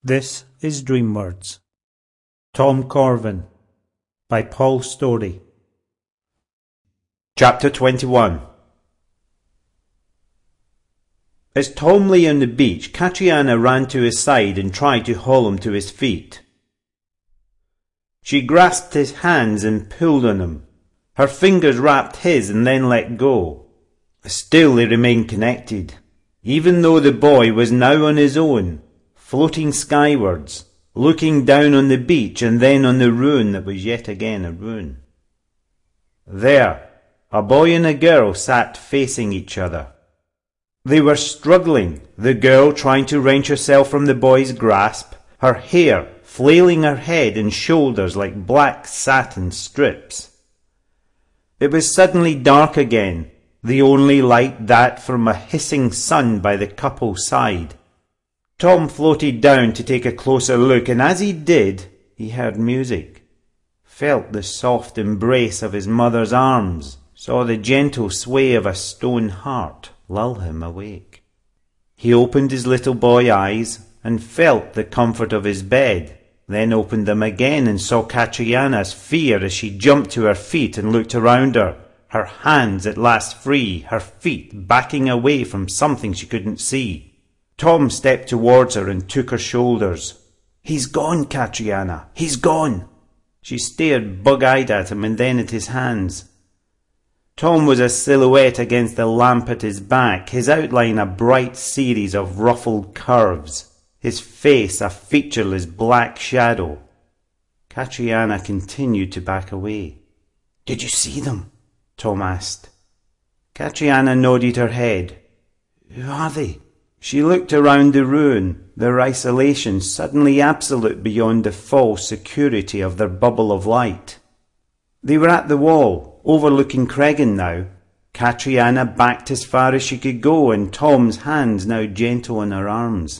This is Dream Words. Tom Corvin by Paul Story. Chapter 21. As Tom lay on the beach, Catriona ran to his side and tried to haul him to his feet. She grasped his hands and pulled on him. Her fingers wrapped his and then let go. Still they remained connected, even though the boy was now on his own, floating skywards, looking down on the beach and then on the ruin that was yet again a ruin. There, a boy and a girl sat facing each other. They were struggling, the girl trying to wrench herself from the boy's grasp, her hair flailing her head and shoulders like black satin strips. It was suddenly dark again, the only light that from a hissing sun by the couple's side. Tom floated down to take a closer look, and as he did, he heard music, felt the soft embrace of his mother's arms, saw the gentle sway of a stone heart lull him awake. He opened his little boy eyes and felt the comfort of his bed, then opened them again and saw Catriana's fear as she jumped to her feet and looked around her, her hands at last free, her feet backing away from something she couldn't see. Tom stepped towards her and took her shoulders. "He's gone, Catriona, he's gone." She stared bug-eyed at him and then at his hands. Tom was a silhouette against the lamp at his back, his outline a bright series of ruffled curves, his face a featureless black shadow. Catriona continued to back away. "Did you see them?" Tom asked. Catriona nodded her head. "Who are they?" She looked around the ruin, their isolation suddenly absolute beyond the false security of their bubble of light. They were at the wall, overlooking Cregan now. Catriona backed as far as she could go, and Tom's hands now gentle on her arms.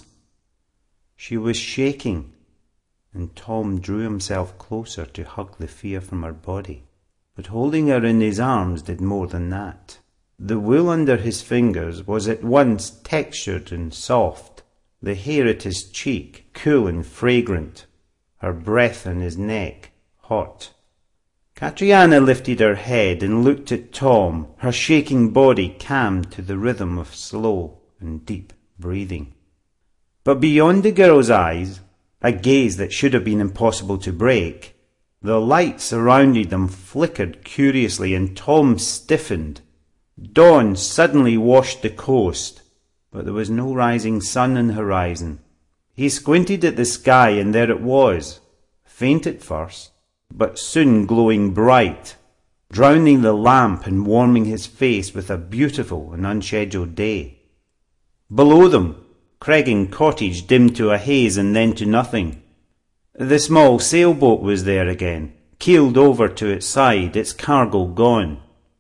She was shaking, and Tom drew himself closer to hug the fear from her body. But holding her in his arms did more than that. The wool under his fingers was at once textured and soft, the hair at his cheek cool and fragrant, her breath on his neck hot. Catriona lifted her head and looked at Tom, her shaking body calmed to the rhythm of slow and deep breathing. But beyond the girl's eyes, a gaze that should have been impossible to break, the light surrounding them flickered curiously and Tom stiffened. Dawn suddenly washed the coast, but there was no rising sun on the horizon. He squinted at the sky, and there it was, faint at first, but soon glowing bright, drowning the lamp and warming his face with a beautiful and unscheduled day. Below them, Cregan Cottage dimmed to a haze and then to nothing. The small sailboat was there again, keeled over to its side, its cargo gone.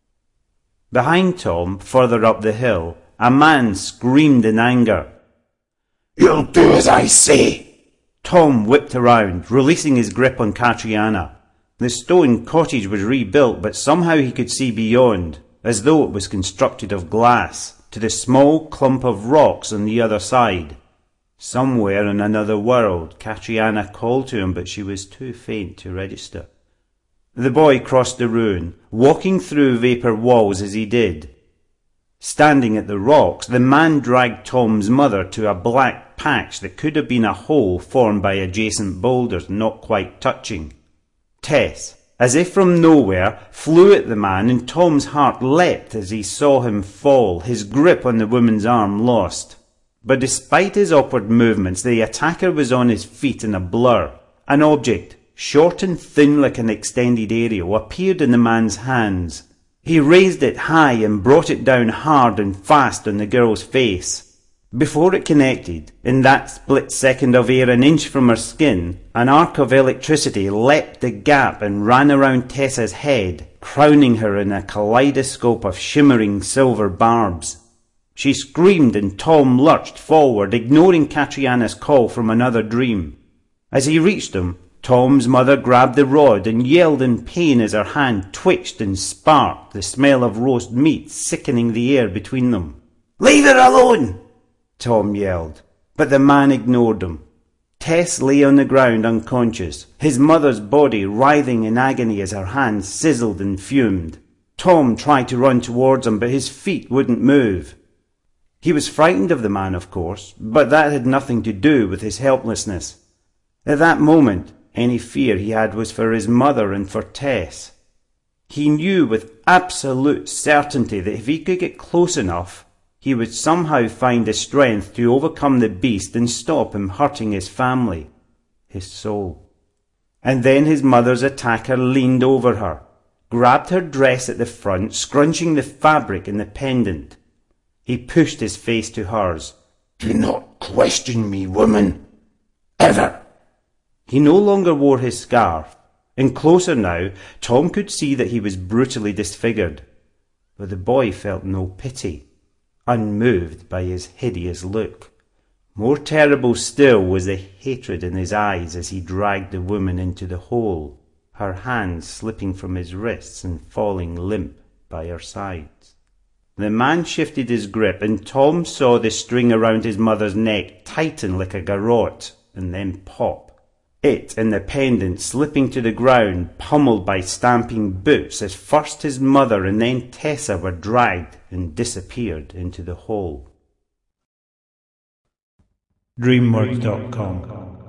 Behind Tom, further up the hill, a man screamed in anger. "You'll do as I say!" Tom whipped around, releasing his grip on Catriona. The stone cottage was rebuilt, but somehow he could see beyond, as though it was constructed of glass, to the small clump of rocks on the other side. Somewhere in another world, Catriona called to him, but she was too faint to register. The boy crossed the ruin, walking through vapour walls as he did. Standing at the rocks, the man dragged Tom's mother to a black patch that could have been a hole formed by adjacent boulders not quite touching. Tess, as if from nowhere, flew at the man, and Tom's heart leapt as he saw him fall, his grip on the woman's arm lost. But despite his awkward movements, the attacker was on his feet in a blur. An object, short and thin like an extended aerial, appeared in the man's hands. He raised it high and brought it down hard and fast on the girl's face. Before it connected, in that split second of air an inch from her skin, an arc of electricity leapt the gap and ran around Tessa's head, crowning her in a kaleidoscope of shimmering silver barbs. She screamed and Tom lurched forward, ignoring Catriana's call from another dream. As he reached him, Tom's mother grabbed the rod and yelled in pain as her hand twitched and sparked, the smell of roast meat sickening the air between them. "Leave her alone!" Tom yelled, but the man ignored him. Tess lay on the ground unconscious, his mother's body writhing in agony as her hands sizzled and fumed. Tom tried to run towards him, but his feet wouldn't move. He was frightened of the man, of course, but that had nothing to do with his helplessness. At that moment, any fear he had was for his mother and for Tess. He knew with absolute certainty that if he could get close enough, he would somehow find the strength to overcome the beast and stop him hurting his family, his soul. And then his mother's attacker leaned over her, grabbed her dress at the front, scrunching the fabric in the pendant. He pushed his face to hers. "Do not question me, woman. Ever." He no longer wore his scarf, and closer now, Tom could see that he was brutally disfigured. But the boy felt no pity, unmoved by his hideous look. More terrible still was the hatred in his eyes as he dragged the woman into the hole, her hands slipping from his wrists and falling limp by her sides. The man shifted his grip, and Tom saw the string around his mother's neck tighten like a garrote and then pop. It and the pendant slipping to the ground, pummeled by stamping boots, as first his mother and then Tessa were dragged and disappeared into the hole. DreamWorks.com